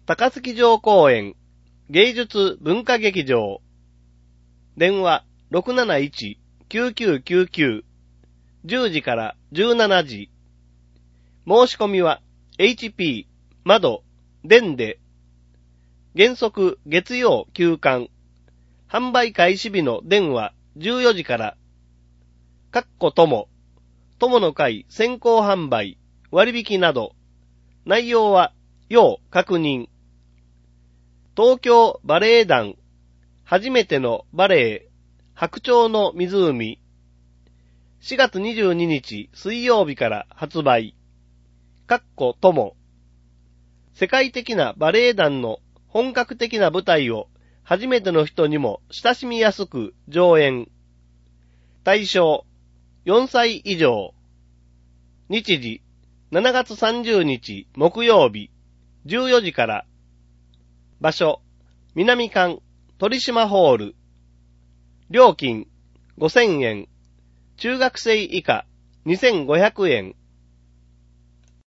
高槻城公園芸術文化劇場。電話671-9999 10時から17時。申し込みは HP 窓電で。原則月曜休館。販売開始日の電話14時から。友の会先行販売割引など。内容は要確認。東京バレエ団初めてのバレエ白鳥の湖。4月22日水曜日から発売。友。世界的なバレエ団の本格的な舞台を初めての人にも親しみやすく上演。対象4歳以上。日時7月30日木曜日14時から。場所南館鳥島ホール。料金5000円。中学生以下2500円。